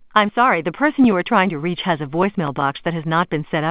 I'm sorry, the person you are trying to reach has a voicemail box that has not been set up.